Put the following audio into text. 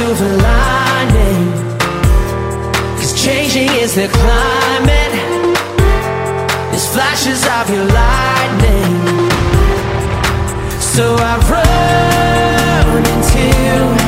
silver lining, 'cause changing is the climate. There's flashes of your lightning, so I run into